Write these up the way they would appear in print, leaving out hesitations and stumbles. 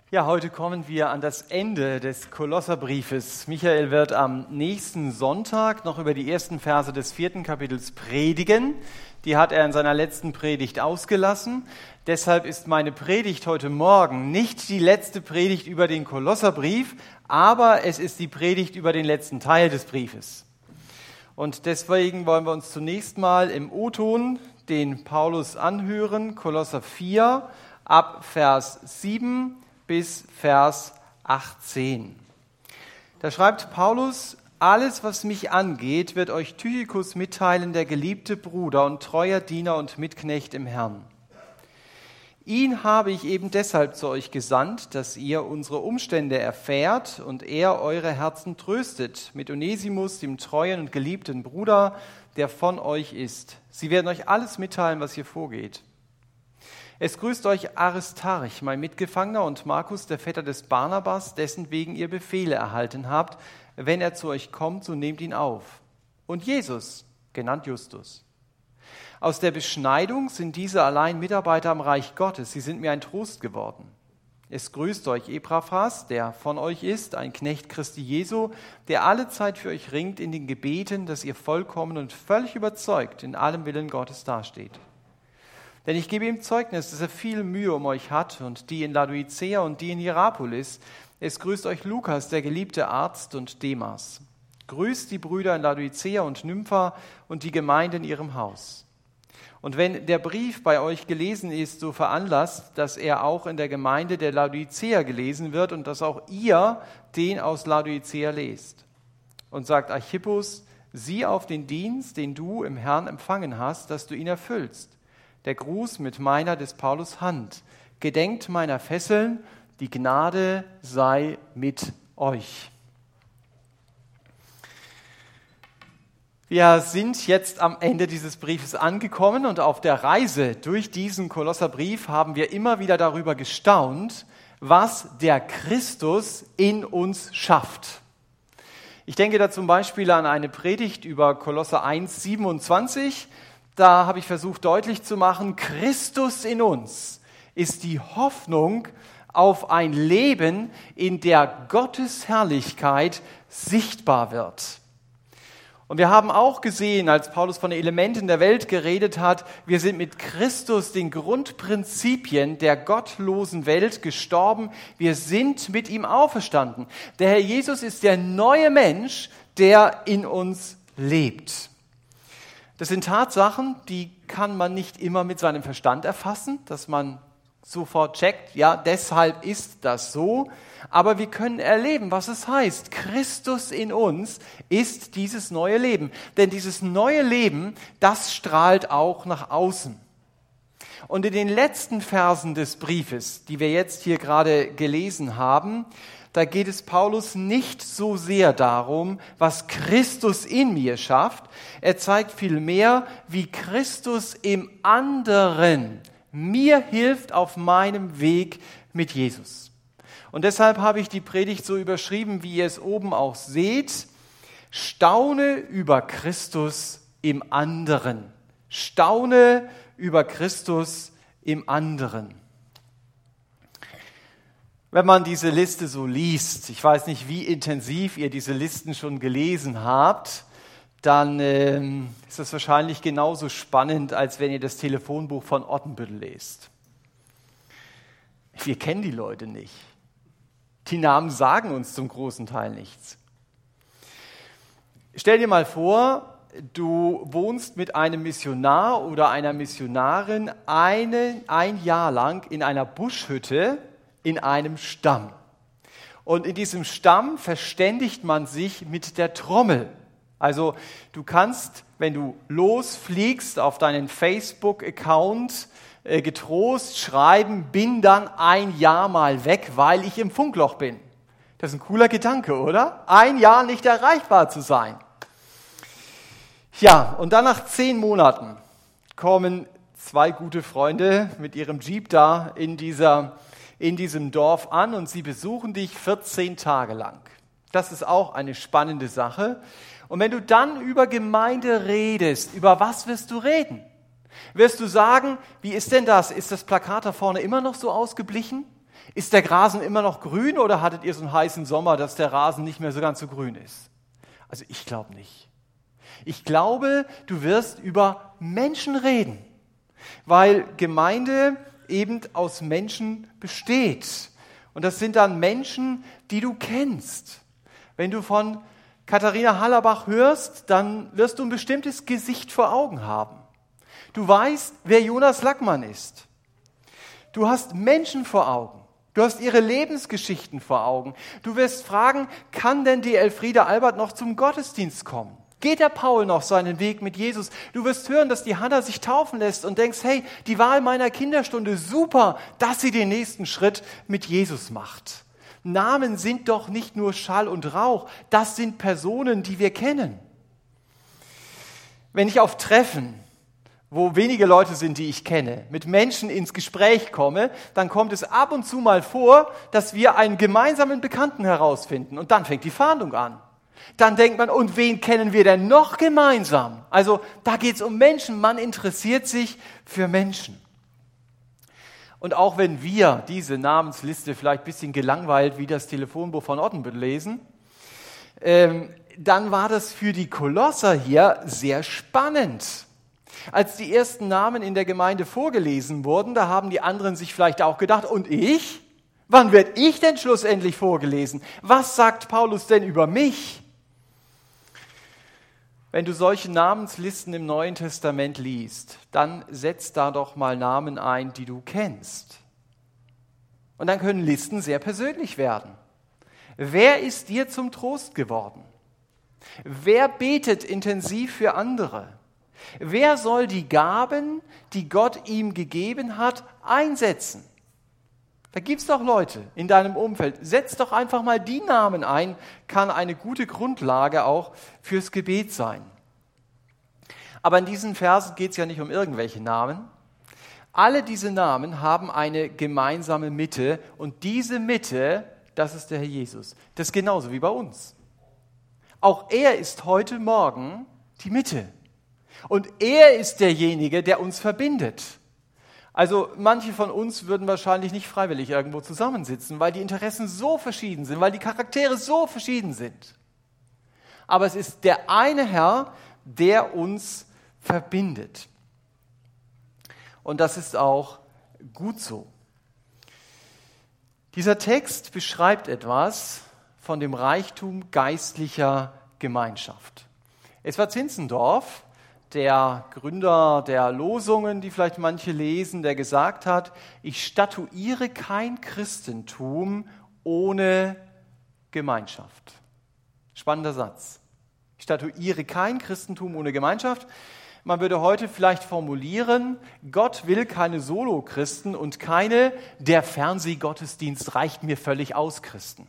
Ja, heute kommen wir an das Ende des Kolosserbriefes. Michael wird am nächsten Sonntag noch über die ersten Verse des 4. Kapitels predigen. Die hat er in seiner letzten Predigt ausgelassen. Deshalb ist meine Predigt heute Morgen nicht die letzte Predigt über den Kolosserbrief, aber es ist die Predigt über den letzten Teil des Briefes. Und deswegen wollen wir uns zunächst mal im O-Ton den Paulus anhören, Kolosser 4, ab Vers 7 bis Vers 18. Da schreibt Paulus: Alles, was mich angeht, wird euch Tychikus mitteilen, der geliebte Bruder und treuer Diener und Mitknecht im Herrn. Ihn habe ich eben deshalb zu euch gesandt, dass ihr unsere Umstände erfährt und er eure Herzen tröstet, mit Onesimus, dem treuen und geliebten Bruder, der von euch ist. Sie werden euch alles mitteilen, was hier vorgeht. Es grüßt euch Aristarch, mein Mitgefangener, und Markus, der Vetter des Barnabas, dessen wegen ihr Befehle erhalten habt. Wenn er zu euch kommt, so nehmt ihn auf. Und Jesus, genannt Justus. Aus der Beschneidung sind diese allein Mitarbeiter am Reich Gottes. Sie sind mir ein Trost geworden. Es grüßt euch Epaphras, der von euch ist, ein Knecht Christi Jesu, der alle Zeit für euch ringt in den Gebeten, dass ihr vollkommen und völlig überzeugt in allem Willen Gottes dasteht. Denn ich gebe ihm Zeugnis, dass er viel Mühe um euch hat und die in Laodicea und die in Hierapolis. Es grüßt euch Lukas, der geliebte Arzt, und Demas. Grüßt die Brüder in Laodicea und Nympha und die Gemeinde in ihrem Haus. Und wenn der Brief bei euch gelesen ist, so veranlasst, dass er auch in der Gemeinde der Laodicea gelesen wird und dass auch ihr den aus Laodicea lest. Und sagt Archippus: Sieh auf den Dienst, den du im Herrn empfangen hast, dass du ihn erfüllst. Der Gruß mit meiner, des Paulus, Hand. Gedenkt meiner Fesseln, die Gnade sei mit euch. Wir sind jetzt am Ende dieses Briefes angekommen und auf der Reise durch diesen Kolosserbrief haben wir immer wieder darüber gestaunt, was der Christus in uns schafft. Ich denke da zum Beispiel an eine Predigt über Kolosser 1, 27. Da habe ich versucht deutlich zu machen, Christus in uns ist die Hoffnung auf ein Leben, in der Gottes Herrlichkeit sichtbar wird. Und wir haben auch gesehen, als Paulus von den Elementen der Welt geredet hat, wir sind mit Christus den Grundprinzipien der gottlosen Welt gestorben. Wir sind mit ihm auferstanden. Der Herr Jesus ist der neue Mensch, der in uns lebt. Das sind Tatsachen, die kann man nicht immer mit seinem Verstand erfassen, dass man sofort checkt, ja, deshalb ist das so. Aber wir können erleben, was es heißt. Christus in uns ist dieses neue Leben. Denn dieses neue Leben, das strahlt auch nach außen. Und in den letzten Versen des Briefes, die wir jetzt hier gerade gelesen haben, da geht es Paulus nicht so sehr darum, was Christus in mir schafft. Er zeigt vielmehr, wie Christus im anderen mir hilft auf meinem Weg mit Jesus. Und deshalb habe ich die Predigt so überschrieben, wie ihr es oben auch seht: Staune über Christus im anderen. Staune über Christus im anderen. Wenn man diese Liste so liest, ich weiß nicht, wie intensiv ihr diese Listen schon gelesen habt, dann ist das wahrscheinlich genauso spannend, als wenn ihr das Telefonbuch von Ottenbüttel lest. Wir kennen die Leute nicht. Die Namen sagen uns zum großen Teil nichts. Stell dir mal vor, du wohnst mit einem Missionar oder einer Missionarin ein Jahr lang in einer Buschhütte in einem Stamm. Und in diesem Stamm verständigt man sich mit der Trommel. Also du kannst, wenn du losfliegst, auf deinen Facebook-Account getrost schreiben: Bin dann ein Jahr mal weg, weil ich im Funkloch bin. Das ist ein cooler Gedanke, oder? Ein Jahr nicht erreichbar zu sein. Ja, und dann nach 10 Monaten kommen 2 gute Freunde mit ihrem Jeep da in diesem Dorf an und sie besuchen dich 14 Tage lang. Das ist auch eine spannende Sache. Und wenn du dann über Gemeinde redest, über was wirst du reden? Wirst du sagen, wie ist denn das? Ist das Plakat da vorne immer noch so ausgeblichen? Ist der Rasen immer noch grün oder hattet ihr so einen heißen Sommer, dass der Rasen nicht mehr so ganz so grün ist? Also ich glaube nicht. Ich glaube, du wirst über Menschen reden, weil Gemeinde eben aus Menschen besteht. Und das sind dann Menschen, die du kennst. Wenn du von Katharina Hallerbach hörst, dann wirst du ein bestimmtes Gesicht vor Augen haben. Du weißt, wer Jonas Lackmann ist. Du hast Menschen vor Augen. Du hast ihre Lebensgeschichten vor Augen. Du wirst fragen, kann denn die Elfriede Albert noch zum Gottesdienst kommen? Geht der Paul noch seinen Weg mit Jesus? Du wirst hören, dass die Hanna sich taufen lässt und denkst, hey, die Wahl meiner Kinderstunde, super, dass sie den nächsten Schritt mit Jesus macht. Namen sind doch nicht nur Schall und Rauch, das sind Personen, die wir kennen. Wenn ich auf Treffen, wo wenige Leute sind, die ich kenne, mit Menschen ins Gespräch komme, dann kommt es ab und zu mal vor, dass wir einen gemeinsamen Bekannten herausfinden und dann fängt die Fahndung an. Dann denkt man, und wen kennen wir denn noch gemeinsam? Also da geht es um Menschen, man interessiert sich für Menschen. Und auch wenn wir diese Namensliste vielleicht ein bisschen gelangweilt wie das Telefonbuch von Ottenbüttel lesen, dann war das für die Kolosser hier sehr spannend. Als die ersten Namen in der Gemeinde vorgelesen wurden, da haben die anderen sich vielleicht auch gedacht, und ich? Wann werde ich denn schlussendlich vorgelesen? Was sagt Paulus denn über mich? Wenn du solche Namenslisten im Neuen Testament liest, dann setz da doch mal Namen ein, die du kennst. Und dann können Listen sehr persönlich werden. Wer ist dir zum Trost geworden? Wer betet intensiv für andere? Wer soll die Gaben, die Gott ihm gegeben hat, einsetzen? Da gibt es doch Leute in deinem Umfeld. Setz doch einfach mal die Namen ein, kann eine gute Grundlage auch fürs Gebet sein. Aber in diesen Versen geht es ja nicht um irgendwelche Namen. Alle diese Namen haben eine gemeinsame Mitte und diese Mitte, das ist der Herr Jesus. Das ist genauso wie bei uns. Auch er ist heute Morgen die Mitte. Und er ist derjenige, der uns verbindet. Also manche von uns würden wahrscheinlich nicht freiwillig irgendwo zusammensitzen, weil die Interessen so verschieden sind, weil die Charaktere so verschieden sind. Aber es ist der eine Herr, der uns verbindet. Und das ist auch gut so. Dieser Text beschreibt etwas von dem Reichtum geistlicher Gemeinschaft. Es war Zinzendorf, der Gründer der Losungen, die vielleicht manche lesen, der gesagt hat, ich statuiere kein Christentum ohne Gemeinschaft. Spannender Satz. Ich statuiere kein Christentum ohne Gemeinschaft. Man würde heute vielleicht formulieren, Gott will keine Solo-Christen und keine, der Fernsehgottesdienst reicht mir völlig aus, Christen.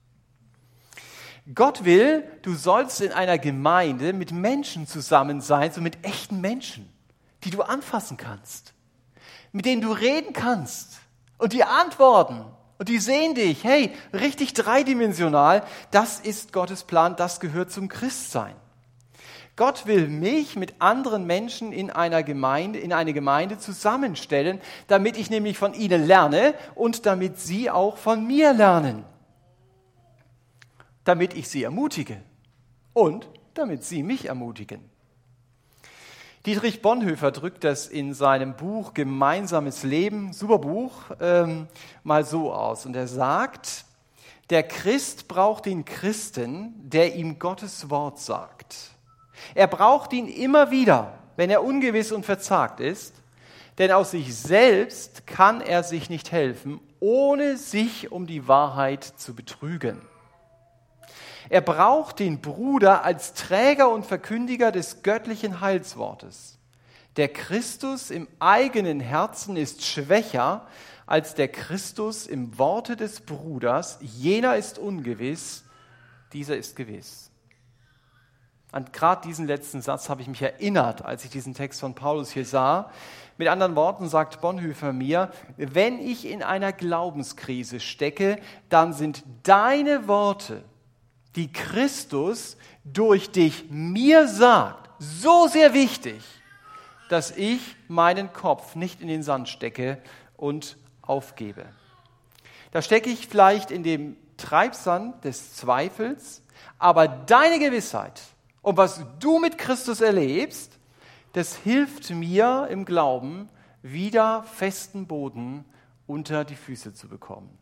Gott will, du sollst in einer Gemeinde mit Menschen zusammen sein, so mit echten Menschen, die du anfassen kannst, mit denen du reden kannst und die antworten und die sehen dich, hey, richtig dreidimensional, das ist Gottes Plan, das gehört zum Christsein. Gott will mich mit anderen Menschen in eine Gemeinde zusammenstellen, damit ich nämlich von ihnen lerne und damit sie auch von mir lernen. Damit ich sie ermutige und damit sie mich ermutigen. Dietrich Bonhoeffer drückt das in seinem Buch Gemeinsames Leben, super Buch, mal so aus. Und er sagt, der Christ braucht den Christen, der ihm Gottes Wort sagt. Er braucht ihn immer wieder, wenn er ungewiss und verzagt ist, denn aus sich selbst kann er sich nicht helfen, ohne sich um die Wahrheit zu betrügen. Er braucht den Bruder als Träger und Verkündiger des göttlichen Heilswortes. Der Christus im eigenen Herzen ist schwächer als der Christus im Worte des Bruders. Jener ist ungewiss, dieser ist gewiss. An gerade diesen letzten Satz habe ich mich erinnert, als ich diesen Text von Paulus hier sah. Mit anderen Worten sagt Bonhoeffer mir, wenn ich in einer Glaubenskrise stecke, dann sind deine Worte, die Christus durch dich mir sagt, so sehr wichtig, dass ich meinen Kopf nicht in den Sand stecke und aufgebe. Da stecke ich vielleicht in dem Treibsand des Zweifels, aber deine Gewissheit und was du mit Christus erlebst, das hilft mir im Glauben, wieder festen Boden unter die Füße zu bekommen.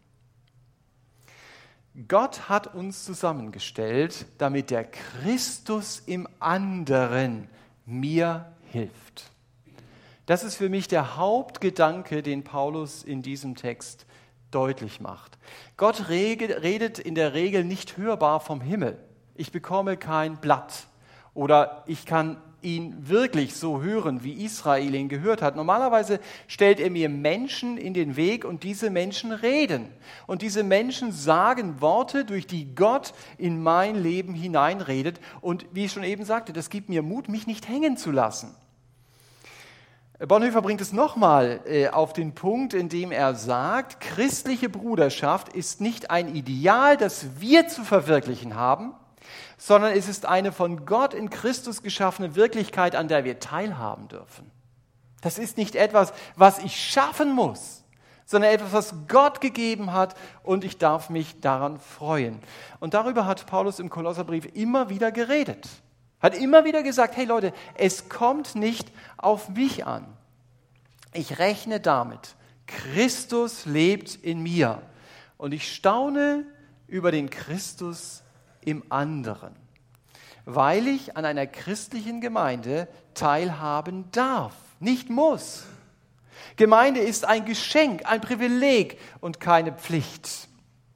Gott hat uns zusammengestellt, damit der Christus im anderen mir hilft. Das ist für mich der Hauptgedanke, den Paulus in diesem Text deutlich macht. Gott redet in der Regel nicht hörbar vom Himmel. Ich bekomme kein Blatt oder ich kann ihn wirklich so hören, wie Israel ihn gehört hat. Normalerweise stellt er mir Menschen in den Weg und diese Menschen reden. Und diese Menschen sagen Worte, durch die Gott in mein Leben hineinredet. Und wie ich schon eben sagte, das gibt mir Mut, mich nicht hängen zu lassen. Bonhoeffer bringt es nochmal auf den Punkt, in dem er sagt, christliche Bruderschaft ist nicht ein Ideal, das wir zu verwirklichen haben, sondern es ist eine von Gott in Christus geschaffene Wirklichkeit, an der wir teilhaben dürfen. Das ist nicht etwas, was ich schaffen muss, sondern etwas, was Gott gegeben hat und ich darf mich daran freuen. Und darüber hat Paulus im Kolosserbrief immer wieder geredet. Hat immer wieder gesagt, hey Leute, es kommt nicht auf mich an. Ich rechne damit, Christus lebt in mir und ich staune über den Christus im anderen, weil ich an einer christlichen Gemeinde teilhaben darf, nicht muss. Gemeinde ist ein Geschenk, ein Privileg und keine Pflicht.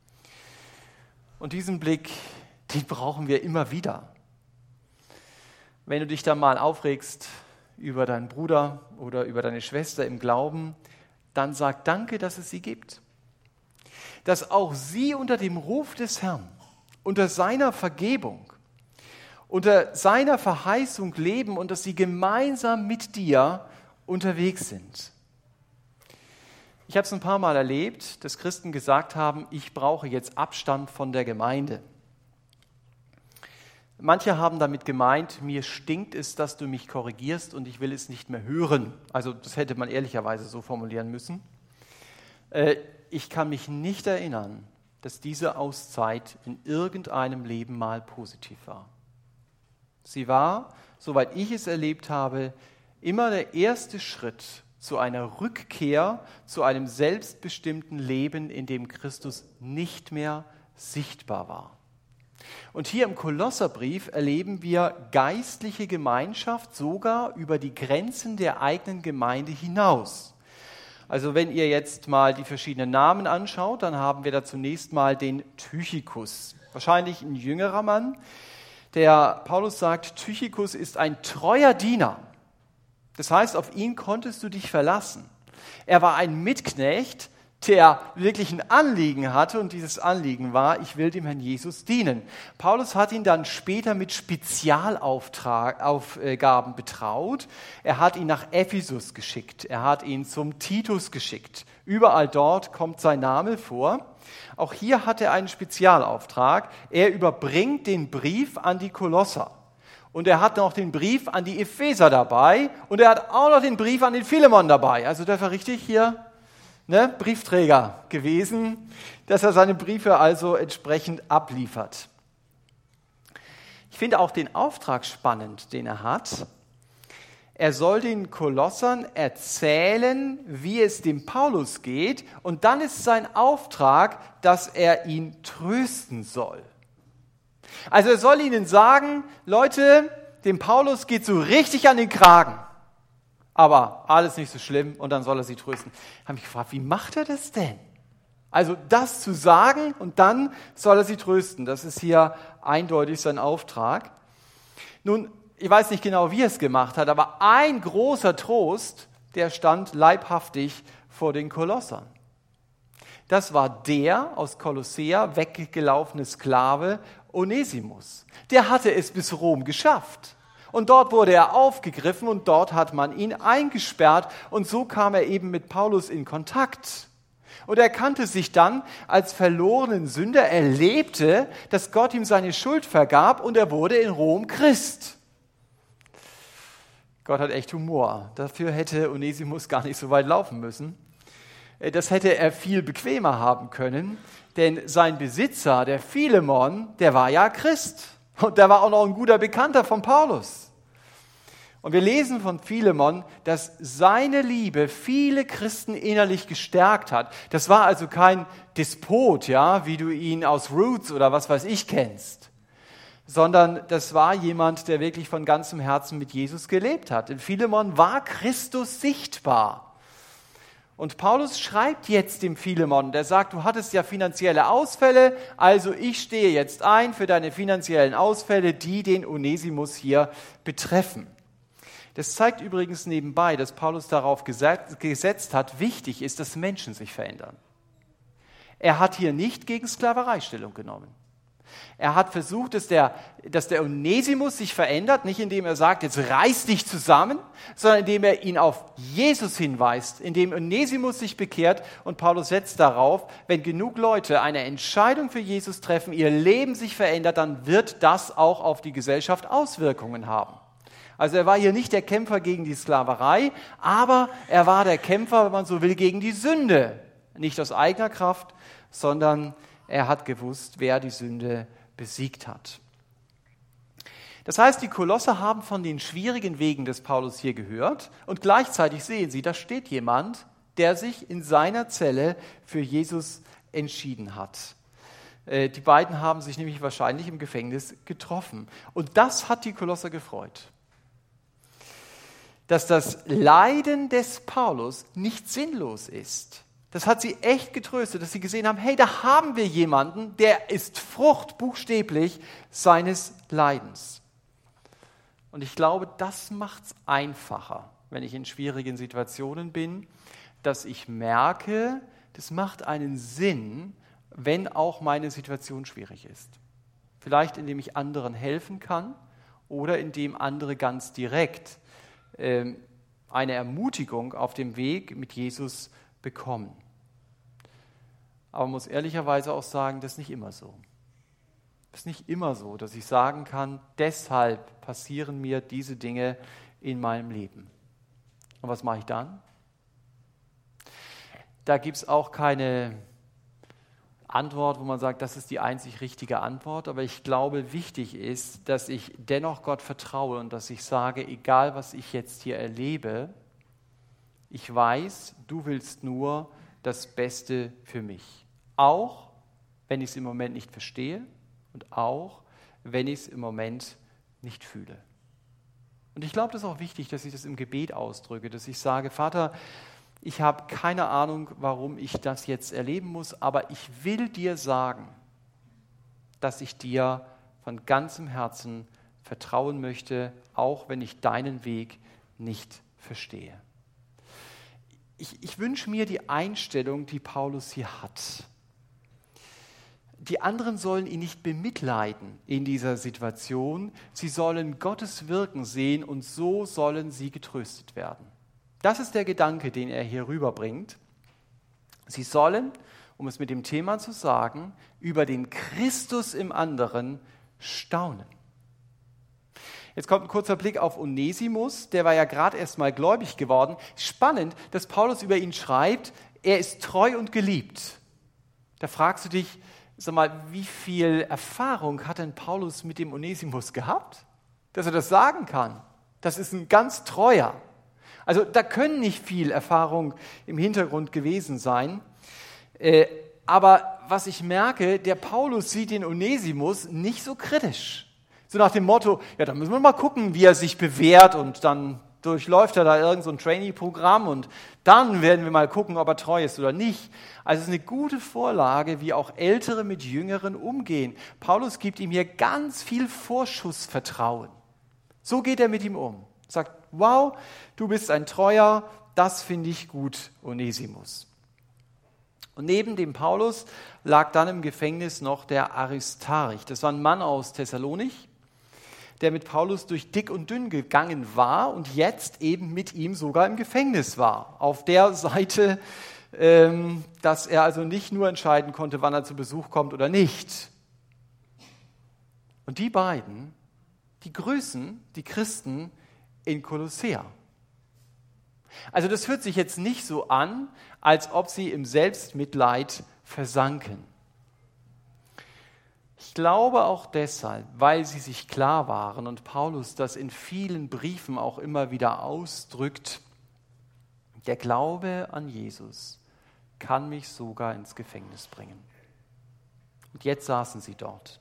Und diesen Blick, den brauchen wir immer wieder. Wenn du dich dann mal aufregst über deinen Bruder oder über deine Schwester im Glauben, dann sag Danke, dass es sie gibt. Dass auch sie unter dem Ruf des Herrn, unter seiner Vergebung, unter seiner Verheißung leben und dass sie gemeinsam mit dir unterwegs sind. Ich habe es ein paar Mal erlebt, dass Christen gesagt haben, ich brauche jetzt Abstand von der Gemeinde. Manche haben damit gemeint, mir stinkt es, dass du mich korrigierst und ich will es nicht mehr hören. Also das hätte man ehrlicherweise so formulieren müssen. Ich kann mich nicht erinnern, dass diese Auszeit in irgendeinem Leben mal positiv war. Sie war, soweit ich es erlebt habe, immer der erste Schritt zu einer Rückkehr, zu einem selbstbestimmten Leben, in dem Christus nicht mehr sichtbar war. Und hier im Kolosserbrief erleben wir geistliche Gemeinschaft sogar über die Grenzen der eigenen Gemeinde hinaus. Also wenn ihr jetzt mal die verschiedenen Namen anschaut, dann haben wir da zunächst mal den Tychikus. Wahrscheinlich ein jüngerer Mann. Der Paulus sagt, Tychikus ist ein treuer Diener. Das heißt, auf ihn konntest du dich verlassen. Er war ein Mitknecht, der wirklich ein Anliegen hatte und dieses Anliegen war, ich will dem Herrn Jesus dienen. Paulus hat ihn dann später mit Spezialaufgaben betraut. Er hat ihn nach Ephesus geschickt, er hat ihn zum Titus geschickt. Überall dort kommt sein Name vor. Auch hier hat er einen Spezialauftrag. Er überbringt den Brief an die Kolosser. Und er hat noch den Brief an die Epheser dabei und er hat auch noch den Brief an den Philemon dabei. Also der war richtig hier Briefträger gewesen, dass er seine Briefe also entsprechend abliefert. Ich finde auch den Auftrag spannend, den er hat. Er soll den Kolossern erzählen, wie es dem Paulus geht, und dann ist sein Auftrag, dass er ihn trösten soll. Also er soll ihnen sagen, Leute, dem Paulus geht so richtig an den Kragen. Aber alles nicht so schlimm und dann soll er sie trösten. Ich habe mich gefragt, wie macht er das denn? Also das zu sagen und dann soll er sie trösten. Das ist hier eindeutig sein Auftrag. Nun, ich weiß nicht genau, wie er es gemacht hat, aber ein großer Trost, der stand leibhaftig vor den Kolossern. Das war der aus Kolossea weggelaufene Sklave Onesimus. Der hatte es bis Rom geschafft. Und dort wurde er aufgegriffen und dort hat man ihn eingesperrt. Und so kam er eben mit Paulus in Kontakt. Und er kannte sich dann als verlorenen Sünder. Er lebte, dass Gott ihm seine Schuld vergab und er wurde in Rom Christ. Gott hat echt Humor. Dafür hätte Onesimus gar nicht so weit laufen müssen. Das hätte er viel bequemer haben können, denn sein Besitzer, der Philemon, der war ja Christ und der war auch noch ein guter Bekannter von Paulus. Und wir lesen von Philemon, dass seine Liebe viele Christen innerlich gestärkt hat. Das war also kein Despot, ja, wie du ihn aus Roots oder was weiß ich kennst, sondern das war jemand, der wirklich von ganzem Herzen mit Jesus gelebt hat. In Philemon war Christus sichtbar. Und Paulus schreibt jetzt dem Philemon, der sagt, du hattest ja finanzielle Ausfälle, also ich stehe jetzt ein für deine finanziellen Ausfälle, die den Onesimus hier betreffen. Das zeigt übrigens nebenbei, dass Paulus darauf gesetzt hat, wichtig ist, dass Menschen sich verändern. Er hat hier nicht gegen Sklaverei Stellung genommen. Er hat versucht, dass der Onesimus sich verändert, nicht indem er sagt, jetzt reiß dich zusammen, sondern indem er ihn auf Jesus hinweist, indem Onesimus sich bekehrt. Und Paulus setzt darauf, wenn genug Leute eine Entscheidung für Jesus treffen, ihr Leben sich verändert, dann wird das auch auf die Gesellschaft Auswirkungen haben. Also er war hier nicht der Kämpfer gegen die Sklaverei, aber er war der Kämpfer, wenn man so will, gegen die Sünde. Nicht aus eigener Kraft, sondern er hat gewusst, wer die Sünde besiegt hat. Das heißt, die Kolosser haben von den schwierigen Wegen des Paulus hier gehört und gleichzeitig sehen sie, da steht jemand, der sich in seiner Zelle für Jesus entschieden hat. Die beiden haben sich nämlich wahrscheinlich im Gefängnis getroffen. Und das hat die Kolosser gefreut. Dass das Leiden des Paulus nicht sinnlos ist. Das hat sie echt getröstet, dass sie gesehen haben, hey, da haben wir jemanden, der ist Frucht buchstäblich seines Leidens. Und ich glaube, das macht es einfacher, wenn ich in schwierigen Situationen bin, dass ich merke, das macht einen Sinn, wenn auch meine Situation schwierig ist. Vielleicht indem ich anderen helfen kann oder indem andere ganz direkt eine Ermutigung auf dem Weg mit Jesus bekommen. Aber man muss ehrlicherweise auch sagen, das ist nicht immer so. Das ist nicht immer so, dass ich sagen kann, deshalb passieren mir diese Dinge in meinem Leben. Und was mache ich dann? Da gibt es auch keine Antwort, wo man sagt, das ist die einzig richtige Antwort. Aber ich glaube, wichtig ist, dass ich dennoch Gott vertraue und dass ich sage, egal was ich jetzt hier erlebe, ich weiß, du willst nur das Beste für mich. Auch wenn ich es im Moment nicht verstehe und auch wenn ich es im Moment nicht fühle. Und ich glaube, das ist auch wichtig, dass ich das im Gebet ausdrücke, dass ich sage, Vater, ich habe keine Ahnung, warum ich das jetzt erleben muss, aber ich will dir sagen, dass ich dir von ganzem Herzen vertrauen möchte, auch wenn ich deinen Weg nicht verstehe. Ich wünsche mir die Einstellung, die Paulus hier hat. Die anderen sollen ihn nicht bemitleiden in dieser Situation. Sie sollen Gottes Wirken sehen und so sollen sie getröstet werden. Das ist der Gedanke, den er hier rüberbringt. Sie sollen, um es mit dem Thema zu sagen, über den Christus im anderen staunen. Jetzt kommt ein kurzer Blick auf Onesimus, der war ja gerade erst mal gläubig geworden. Spannend, dass Paulus über ihn schreibt, er ist treu und geliebt. Da fragst du dich, sag mal, wie viel Erfahrung hat denn Paulus mit dem Onesimus gehabt, dass er das sagen kann? Das ist ein ganz treuer. Also da können nicht viel Erfahrung im Hintergrund gewesen sein. Aber was ich merke, der Paulus sieht den Onesimus nicht so kritisch. So nach dem Motto, ja, da müssen wir mal gucken, wie er sich bewährt und dann durchläuft er da irgend so ein Trainee-Programm und dann werden wir mal gucken, ob er treu ist oder nicht. Also es ist eine gute Vorlage, wie auch Ältere mit Jüngeren umgehen. Paulus gibt ihm hier ganz viel Vorschussvertrauen. So geht er mit ihm um. Sagt, wow, du bist ein Treuer, das finde ich gut, Onesimus. Und neben dem Paulus lag dann im Gefängnis noch der Aristarch. Das war ein Mann aus Thessalonich, der mit Paulus durch dick und dünn gegangen war und jetzt eben mit ihm sogar im Gefängnis war. Auf der Seite, dass er also nicht nur entscheiden konnte, wann er zu Besuch kommt oder nicht. Und die beiden, die grüßen die Christen in Kolossea. Also das hört sich jetzt nicht so an, als ob sie im Selbstmitleid versanken. Ich glaube auch deshalb, weil sie sich klar waren und Paulus das in vielen Briefen auch immer wieder ausdrückt, der Glaube an Jesus kann mich sogar ins Gefängnis bringen. Und jetzt saßen sie dort.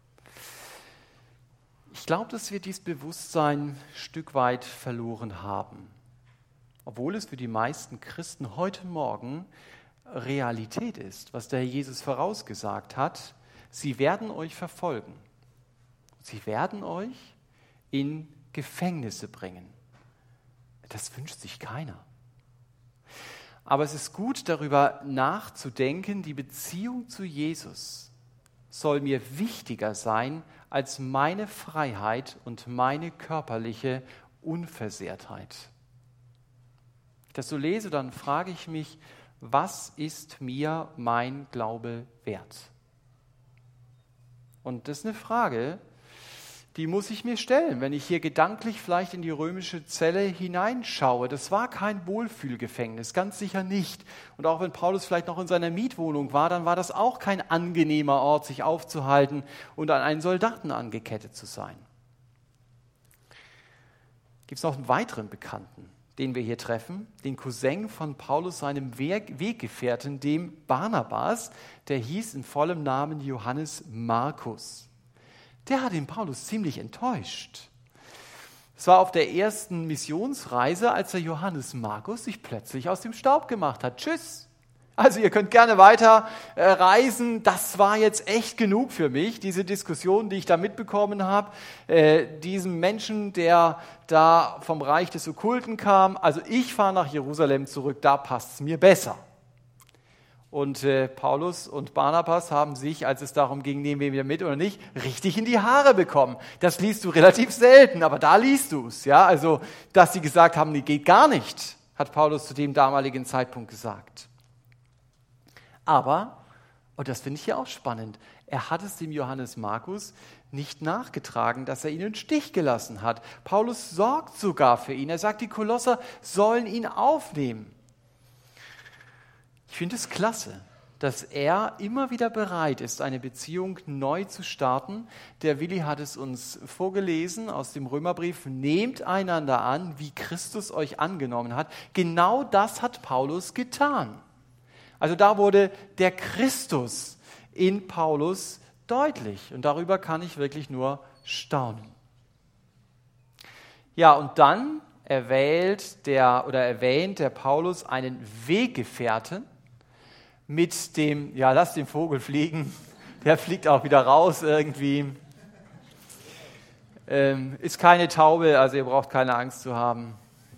Ich glaube, dass wir dieses Bewusstsein ein Stück weit verloren haben. Obwohl es für die meisten Christen heute Morgen Realität ist, was der Herr Jesus vorausgesagt hat. Sie werden euch verfolgen. Sie werden euch in Gefängnisse bringen. Das wünscht sich keiner. Aber es ist gut, darüber nachzudenken, die Beziehung zu Jesus soll mir wichtiger sein als meine Freiheit und meine körperliche Unversehrtheit. Wenn ich das so lese, dann frage ich mich, was ist mir mein Glaube wert? Und das ist eine Frage, die muss ich mir stellen, wenn ich hier gedanklich vielleicht in die römische Zelle hineinschaue. Das war kein Wohlfühlgefängnis, ganz sicher nicht. Und auch wenn Paulus vielleicht noch in seiner Mietwohnung war, dann war das auch kein angenehmer Ort, sich aufzuhalten und an einen Soldaten angekettet zu sein. Gibt es noch einen weiteren Bekannten, den wir hier treffen, den Cousin von Paulus, seinem Weggefährten, dem Barnabas, der hieß in vollem Namen Johannes Markus. Der hat den Paulus ziemlich enttäuscht. Es war auf der ersten Missionsreise, als der Johannes Markus sich plötzlich aus dem Staub gemacht hat. Tschüss! Also ihr könnt gerne weiter reisen. Das war jetzt echt genug für mich, diese Diskussion, die ich da mitbekommen habe. Diesem Menschen, der da vom Reich des Okkulten kam. Also ich fahre nach Jerusalem zurück, da passt es mir besser. Und Paulus und Barnabas haben sich, als es darum ging, nehmen wir wieder mit oder nicht, richtig in die Haare bekommen. Das liest du relativ selten, aber da liest du es. Ja? Also, dass sie gesagt haben, nee, geht gar nicht, hat Paulus zu dem damaligen Zeitpunkt gesagt. Aber, und das finde ich hier auch spannend, er hat es dem Johannes Markus nicht nachgetragen, dass er ihn im Stich gelassen hat. Paulus sorgt sogar für ihn. Er sagt, die Kolosser sollen ihn aufnehmen. Ich finde es klasse, dass er immer wieder bereit ist, eine Beziehung neu zu starten. Der Willi hat es uns vorgelesen aus dem Römerbrief, nehmt einander an, wie Christus euch angenommen hat. Genau das hat Paulus getan. Also da wurde der Christus in Paulus deutlich und darüber kann ich wirklich nur staunen. Ja, und dann erwähnt der Paulus einen Weggefährten, mit dem, ja, lass den Vogel fliegen, der fliegt auch wieder raus irgendwie. Ist keine Taube, also ihr braucht keine Angst zu haben.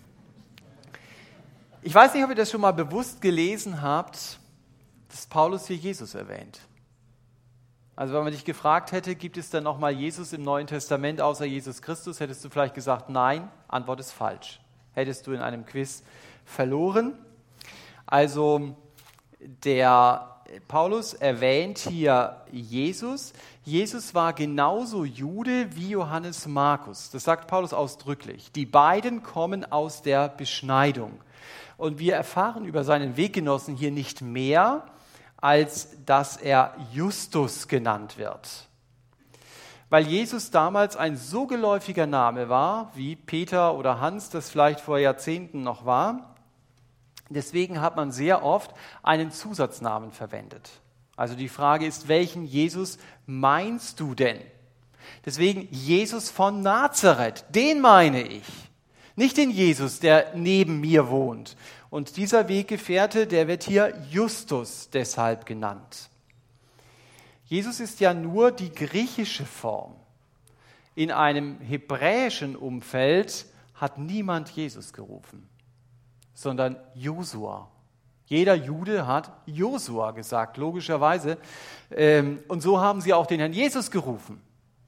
Ich weiß nicht, ob ihr das schon mal bewusst gelesen habt, dass Paulus hier Jesus erwähnt. Also wenn man dich gefragt hätte, gibt es denn nochmal Jesus im Neuen Testament außer Jesus Christus, hättest du vielleicht gesagt, nein, Antwort ist falsch. Hättest du in einem Quiz verloren. Also der Paulus erwähnt hier Jesus. Jesus war genauso Jude wie Johannes Markus. Das sagt Paulus ausdrücklich. Die beiden kommen aus der Beschneidung. Und wir erfahren über seinen Weggenossen hier nicht mehr, als dass er Justus genannt wird. Weil Jesus damals ein so geläufiger Name war, wie Peter oder Hans das vielleicht vor Jahrzehnten noch war. Deswegen hat man sehr oft einen Zusatznamen verwendet. Also die Frage ist, welchen Jesus meinst du denn? Deswegen Jesus von Nazareth, den meine ich. Nicht den Jesus, der neben mir wohnt. Und dieser Weggefährte, der wird hier Justus deshalb genannt. Jesus ist ja nur die griechische Form. In einem hebräischen Umfeld hat niemand Jesus gerufen, sondern Josua. Jeder Jude hat Josua gesagt, logischerweise. Und so haben sie auch den Herrn Jesus gerufen.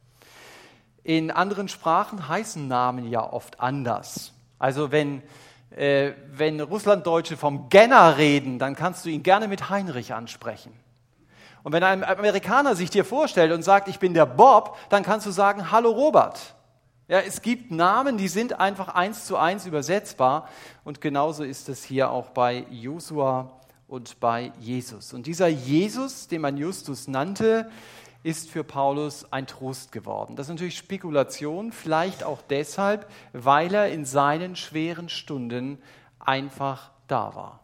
In anderen Sprachen heißen Namen ja oft anders. Also wenn Russlanddeutsche vom Genner reden, dann kannst du ihn gerne mit Heinrich ansprechen. Und wenn ein Amerikaner sich dir vorstellt und sagt, ich bin der Bob, dann kannst du sagen, hallo Robert. Ja, es gibt Namen, die sind einfach 1:1 übersetzbar. Und genauso ist es hier auch bei Josua und bei Jesus. Und dieser Jesus, den man Justus nannte, ist für Paulus ein Trost geworden. Das ist natürlich Spekulation, vielleicht auch deshalb, weil er in seinen schweren Stunden einfach da war.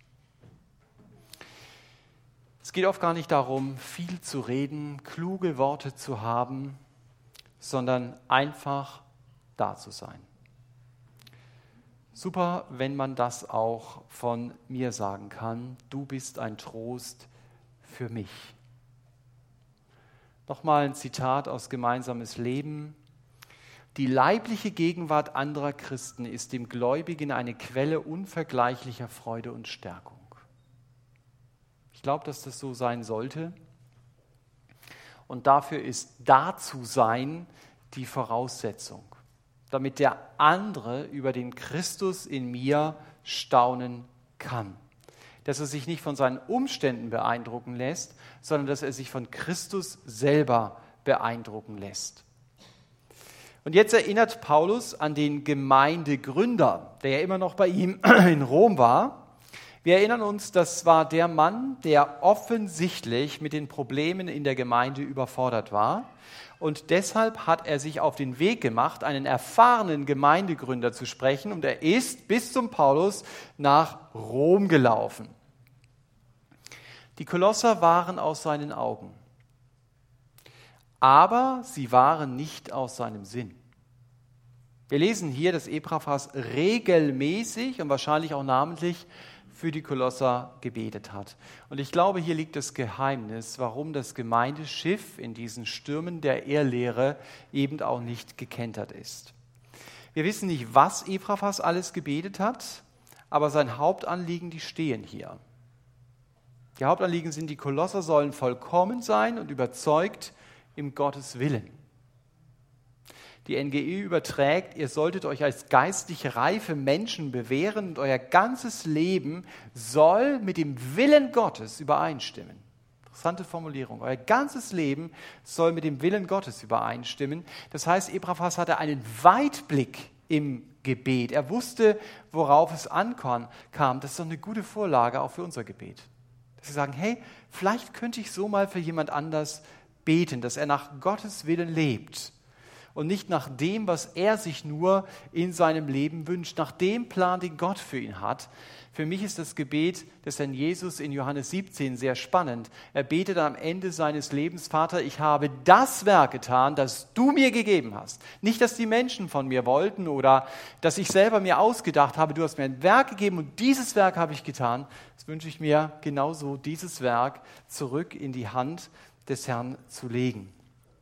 Es geht oft gar nicht darum, viel zu reden, kluge Worte zu haben, sondern einfach da zu sein. Super, wenn man das auch von mir sagen kann. Du bist ein Trost für mich. Nochmal ein Zitat aus Gemeinsames Leben. Die leibliche Gegenwart anderer Christen ist dem Gläubigen eine Quelle unvergleichlicher Freude und Stärkung. Ich glaube, dass das so sein sollte. Und dafür ist Dazusein die Voraussetzung, damit der andere über den Christus in mir staunen kann. Dass er sich nicht von seinen Umständen beeindrucken lässt, sondern dass er sich von Christus selber beeindrucken lässt. Und jetzt erinnert Paulus an den Gemeindegründer, der ja immer noch bei ihm in Rom war. Wir erinnern uns, das war der Mann, der offensichtlich mit den Problemen in der Gemeinde überfordert war. Und deshalb hat er sich auf den Weg gemacht, einen erfahrenen Gemeindegründer zu sprechen. Und er ist bis zum Paulus nach Rom gelaufen. Die Kolosser waren aus seinen Augen. Aber sie waren nicht aus seinem Sinn. Wir lesen hier, dass Epaphras regelmäßig und wahrscheinlich auch namentlich für die Kolosser gebetet hat. Und ich glaube, hier liegt das Geheimnis, warum das Gemeindeschiff in diesen Stürmen der Irrlehre eben auch nicht gekentert ist. Wir wissen nicht, was Epaphras alles gebetet hat, aber sein Hauptanliegen, die stehen hier. Die Hauptanliegen sind, die Kolosser sollen vollkommen sein und überzeugt im Gottes Willen. Die NGÜ überträgt, ihr solltet euch als geistlich reife Menschen bewähren und euer ganzes Leben soll mit dem Willen Gottes übereinstimmen. Interessante Formulierung. Euer ganzes Leben soll mit dem Willen Gottes übereinstimmen. Das heißt, Epaphras hatte einen Weitblick im Gebet. Er wusste, worauf es ankam. Das ist doch eine gute Vorlage auch für unser Gebet. Dass sie sagen, hey, vielleicht könnte ich so mal für jemand anders beten, dass er nach Gottes Willen lebt. Und nicht nach dem, was er sich nur in seinem Leben wünscht, nach dem Plan, den Gott für ihn hat. Für mich ist das Gebet des Herrn Jesus in Johannes 17 sehr spannend. Er betet am Ende seines Lebens, Vater, ich habe das Werk getan, das du mir gegeben hast. Nicht, dass die Menschen von mir wollten oder dass ich selber mir ausgedacht habe, du hast mir ein Werk gegeben und dieses Werk habe ich getan. Jetzt wünsche ich mir genauso dieses Werk zurück in die Hand des Herrn zu legen.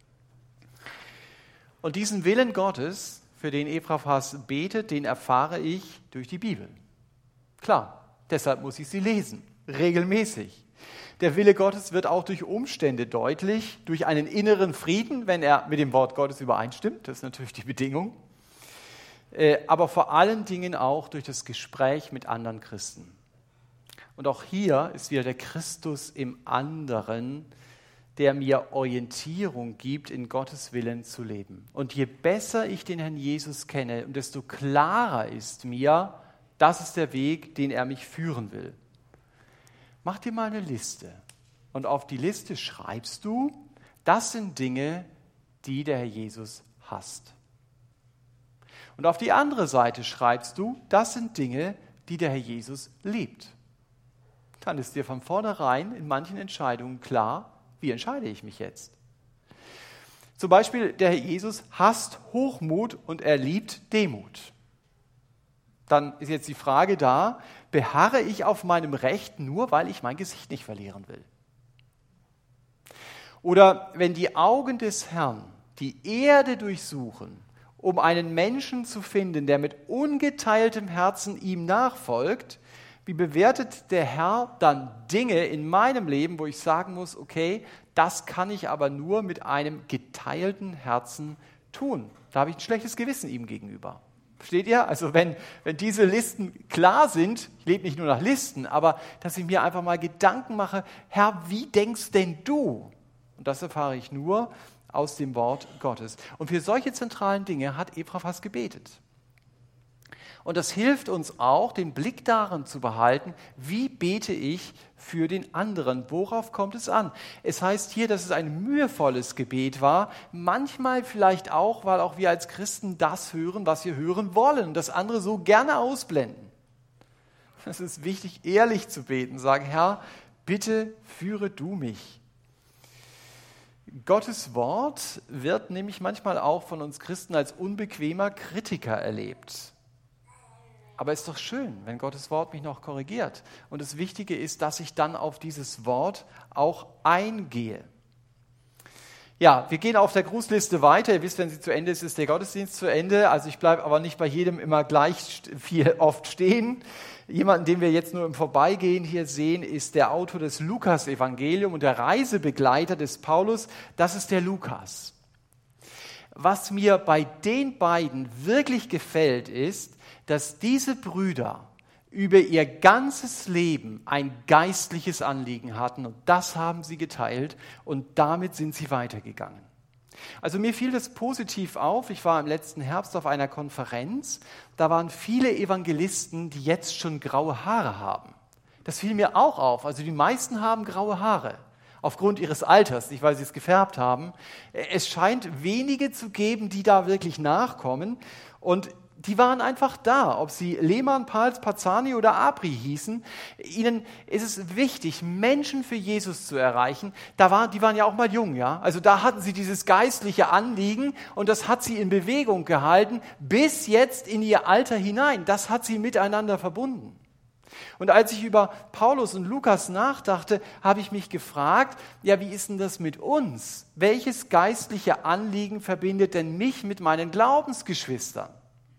Und diesen Willen Gottes, für den Epaphras betet, den erfahre ich durch die Bibel. Klar, deshalb muss ich sie lesen, regelmäßig. Der Wille Gottes wird auch durch Umstände deutlich, durch einen inneren Frieden, wenn er mit dem Wort Gottes übereinstimmt, das ist natürlich die Bedingung, aber vor allen Dingen auch durch das Gespräch mit anderen Christen. Und auch hier ist wieder der Christus im anderen, der mir Orientierung gibt, in Gottes Willen zu leben. Und je besser ich den Herrn Jesus kenne, desto klarer ist mir, das ist der Weg, den er mich führen will. Mach dir mal eine Liste und auf die Liste schreibst du, das sind Dinge, die der Herr Jesus hasst. Und auf die andere Seite schreibst du, das sind Dinge, die der Herr Jesus liebt. Dann ist dir von vornherein in manchen Entscheidungen klar, wie entscheide ich mich jetzt? Zum Beispiel, der Herr Jesus hasst Hochmut und er liebt Demut. Dann ist jetzt die Frage da, beharre ich auf meinem Recht nur, weil ich mein Gesicht nicht verlieren will? Oder wenn die Augen des Herrn die Erde durchsuchen, um einen Menschen zu finden, der mit ungeteiltem Herzen ihm nachfolgt, wie bewertet der Herr dann Dinge in meinem Leben, wo ich sagen muss, okay, das kann ich aber nur mit einem geteilten Herzen tun. Da habe ich ein schlechtes Gewissen ihm gegenüber. Versteht ihr? Also wenn diese Listen klar sind, ich lebe nicht nur nach Listen, aber dass ich mir einfach mal Gedanken mache, Herr, wie denkst denn du? Und das erfahre ich nur, aus dem Wort Gottes. Und für solche zentralen Dinge hat Epaphras gebetet. Und das hilft uns auch, den Blick darin zu behalten, wie bete ich für den anderen? Worauf kommt es an? Es heißt hier, dass es ein mühevolles Gebet war, manchmal vielleicht auch, weil auch wir als Christen das hören, was wir hören wollen, das andere so gerne ausblenden. Es ist wichtig, ehrlich zu beten, sagen, Herr, bitte führe du mich. Gottes Wort wird nämlich manchmal auch von uns Christen als unbequemer Kritiker erlebt. Aber es ist doch schön, wenn Gottes Wort mich noch korrigiert. Und das Wichtige ist, dass ich dann auf dieses Wort auch eingehe. Ja, wir gehen auf der Grußliste weiter. Ihr wisst, wenn sie zu Ende ist, ist der Gottesdienst zu Ende. Also ich bleibe aber nicht bei jedem immer gleich oft stehen. Jemanden, den wir jetzt nur im Vorbeigehen hier sehen, ist der Autor des Lukas-Evangelium und der Reisebegleiter des Paulus. Das ist der Lukas. Was mir bei den beiden wirklich gefällt, ist, dass diese Brüder über ihr ganzes Leben ein geistliches Anliegen hatten und das haben sie geteilt und damit sind sie weitergegangen. Also mir fiel das positiv auf. Ich war im letzten Herbst auf einer Konferenz, da waren viele Evangelisten, die jetzt schon graue Haare haben. Das fiel mir auch auf. Also die meisten haben graue Haare. Aufgrund ihres Alters, nicht weil sie es gefärbt haben. Es scheint wenige zu geben, die da wirklich nachkommen und die waren einfach da, ob sie Lehmann, Pals, Pazzani oder Apri hießen. Ihnen ist es wichtig, Menschen für Jesus zu erreichen. Die waren ja auch mal jung, ja. Also da hatten sie dieses geistliche Anliegen und das hat sie in Bewegung gehalten, bis jetzt in ihr Alter hinein. Das hat sie miteinander verbunden. Und als ich über Paulus und Lukas nachdachte, habe ich mich gefragt, ja, wie ist denn das mit uns? Welches geistliche Anliegen verbindet denn mich mit meinen Glaubensgeschwistern?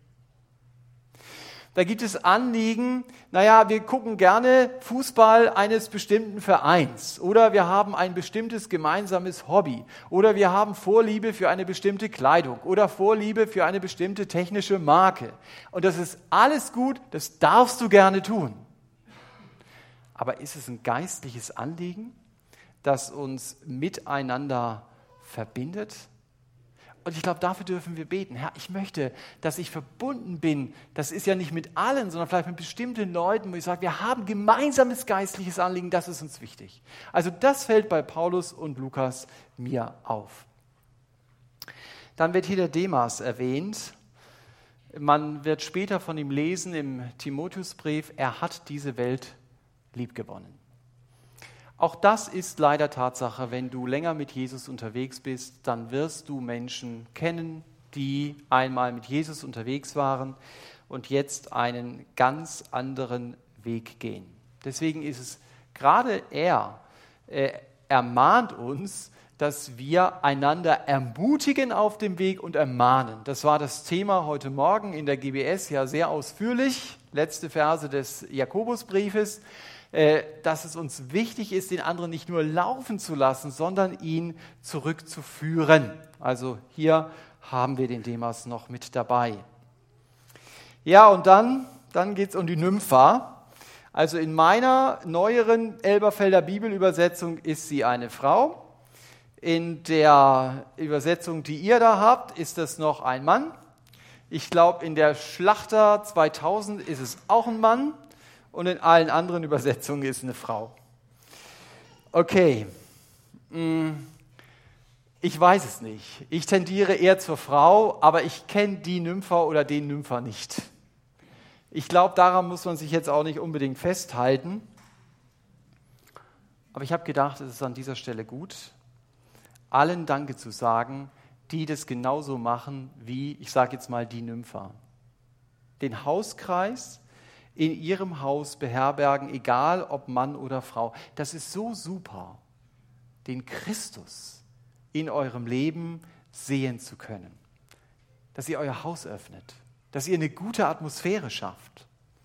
Da gibt es Anliegen, wir gucken gerne Fußball eines bestimmten Vereins oder wir haben ein bestimmtes gemeinsames Hobby oder wir haben Vorliebe für eine bestimmte Kleidung oder Vorliebe für eine bestimmte technische Marke. Und das ist alles gut, das darfst du gerne tun. Aber ist es ein geistliches Anliegen, das uns miteinander verbindet? Und ich glaube, dafür dürfen wir beten. Herr, ich möchte, dass ich verbunden bin. Das ist ja nicht mit allen, sondern vielleicht mit bestimmten Leuten, wo ich sage, wir haben gemeinsames geistliches Anliegen, das ist uns wichtig. Also das fällt bei Paulus und Lukas mir auf. Dann wird hier der Demas erwähnt. Man wird später von ihm lesen im Timotheusbrief, er hat diese Welt liebgewonnen. Auch das ist leider Tatsache, wenn du länger mit Jesus unterwegs bist, dann wirst du Menschen kennen, die einmal mit Jesus unterwegs waren und jetzt einen ganz anderen Weg gehen. Deswegen ist es gerade er ermahnt uns, dass wir einander ermutigen auf dem Weg und ermahnen. Das war das Thema heute Morgen in der GBS ja sehr ausführlich, letzte Verse des Jakobusbriefes, dass es uns wichtig ist, den anderen nicht nur laufen zu lassen, sondern ihn zurückzuführen. Also hier haben wir den Demas noch mit dabei. Ja, und dann geht es um die Nympha. Also in meiner neueren Elberfelder Bibelübersetzung ist sie eine Frau. In der Übersetzung, die ihr da habt, ist das noch ein Mann. Ich glaube, in der Schlachter 2000 ist es auch ein Mann. Und in allen anderen Übersetzungen ist eine Frau. Okay, ich weiß es nicht. Ich tendiere eher zur Frau, aber ich kenne die Nympha oder den Nympha nicht. Ich glaube, daran muss man sich jetzt auch nicht unbedingt festhalten. Aber ich habe gedacht, es ist an dieser Stelle gut, allen Danke zu sagen, die das genauso machen wie, ich sage jetzt mal, die Nympha. Den Hauskreis in ihrem Haus beherbergen, egal ob Mann oder Frau. Das ist so super, den Christus in eurem Leben sehen zu können. Dass ihr euer Haus öffnet, dass ihr eine gute Atmosphäre schafft.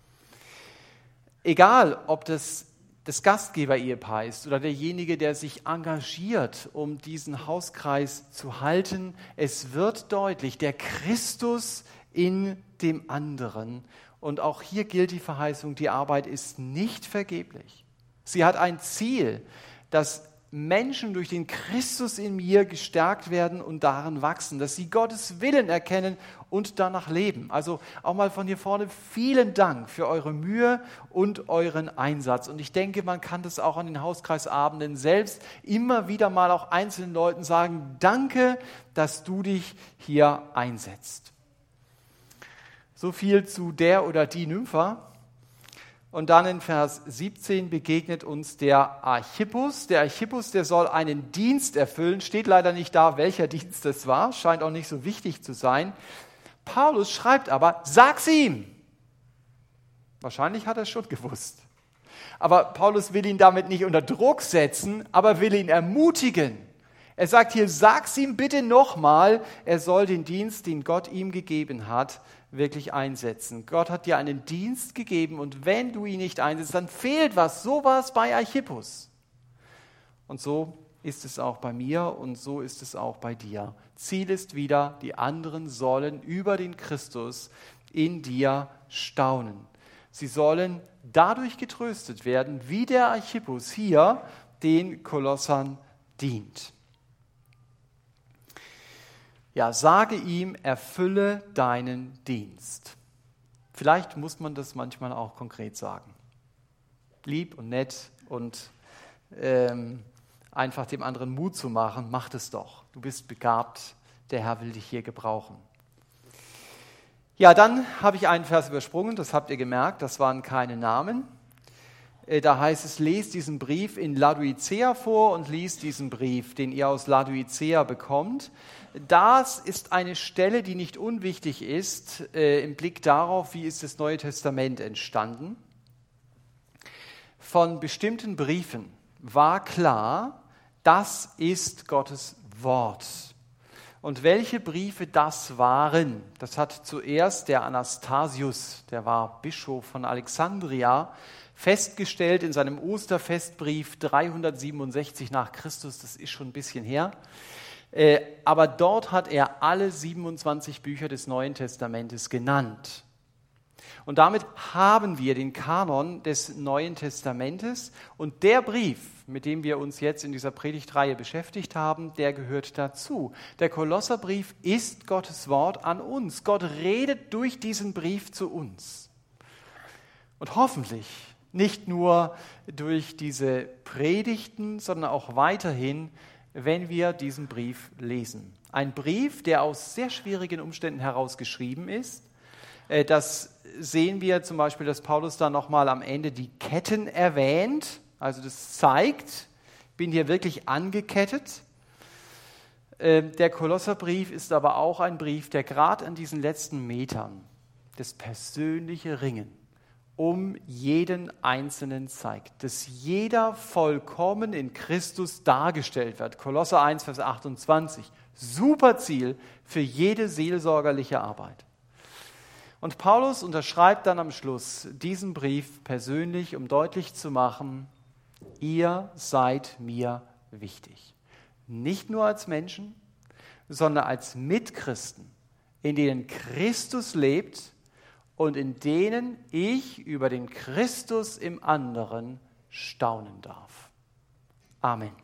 Egal, ob das Gastgeber-Ehepaar ist oder derjenige, der sich engagiert, um diesen Hauskreis zu halten, es wird deutlich, der Christus in dem anderen. Und auch hier gilt die Verheißung, die Arbeit ist nicht vergeblich. Sie hat ein Ziel, dass Menschen durch den Christus in mir gestärkt werden und darin wachsen, dass sie Gottes Willen erkennen und danach leben. Also auch mal von hier vorne vielen Dank für eure Mühe und euren Einsatz. Und ich denke, man kann das auch an den Hauskreisabenden selbst immer wieder mal auch einzelnen Leuten sagen, danke, dass du dich hier einsetzt. So viel zu der oder die Nympha. Und dann in Vers 17 begegnet uns der Archippus. Der Archippus, der soll einen Dienst erfüllen. Steht leider nicht da, welcher Dienst das war. Scheint auch nicht so wichtig zu sein. Paulus schreibt aber, sag's ihm. Wahrscheinlich hat er es schon gewusst. Aber Paulus will ihn damit nicht unter Druck setzen, aber will ihn ermutigen. Er sagt hier, sag's ihm bitte nochmal, er soll den Dienst, den Gott ihm gegeben hat, wirklich einsetzen. Gott hat dir einen Dienst gegeben und wenn du ihn nicht einsetzt, dann fehlt was. So war es bei Archippus. Und so ist es auch bei mir und so ist es auch bei dir. Ziel ist wieder, die anderen sollen über den Christus in dir staunen. Sie sollen dadurch getröstet werden, wie der Archippus hier den Kolossern dient. Ja, sage ihm, erfülle deinen Dienst. Vielleicht muss man das manchmal auch konkret sagen. Lieb und nett und einfach dem anderen Mut zu machen, mach es doch. Du bist begabt, der Herr will dich hier gebrauchen. Ja, dann habe ich einen Vers übersprungen, das habt ihr gemerkt, das waren keine Namen. Da heißt es, lest diesen Brief in Laodicea vor und liest diesen Brief, den ihr aus Laodicea bekommt. Das ist eine Stelle, die nicht unwichtig ist, im Blick darauf, wie ist das Neue Testament entstanden. Von bestimmten Briefen war klar, das ist Gottes Wort. Und welche Briefe das waren, das hat zuerst der Anastasius, der war Bischof von Alexandria, festgestellt in seinem Osterfestbrief 367 nach Christus, das ist schon ein bisschen her. Aber dort hat er alle 27 Bücher des Neuen Testamentes genannt. Und damit haben wir den Kanon des Neuen Testamentes. Und der Brief, mit dem wir uns jetzt in dieser Predigtreihe beschäftigt haben, der gehört dazu. Der Kolosserbrief ist Gottes Wort an uns. Gott redet durch diesen Brief zu uns. Und hoffentlich nicht nur durch diese Predigten, sondern auch weiterhin, wenn wir diesen Brief lesen. Ein Brief, der aus sehr schwierigen Umständen heraus geschrieben ist. Das sehen wir zum Beispiel, dass Paulus da nochmal am Ende die Ketten erwähnt. Also das zeigt, ich bin hier wirklich angekettet. Der Kolosserbrief ist aber auch ein Brief, der gerade an diesen letzten Metern das persönliche Ringen um jeden Einzelnen zeigt, dass jeder vollkommen in Christus dargestellt wird. Kolosser 1, Vers 28. Super Ziel für jede seelsorgerliche Arbeit. Und Paulus unterschreibt dann am Schluss diesen Brief persönlich, um deutlich zu machen, ihr seid mir wichtig. Nicht nur als Menschen, sondern als Mitchristen, in denen Christus lebt und in denen ich über den Christus im anderen staunen darf. Amen.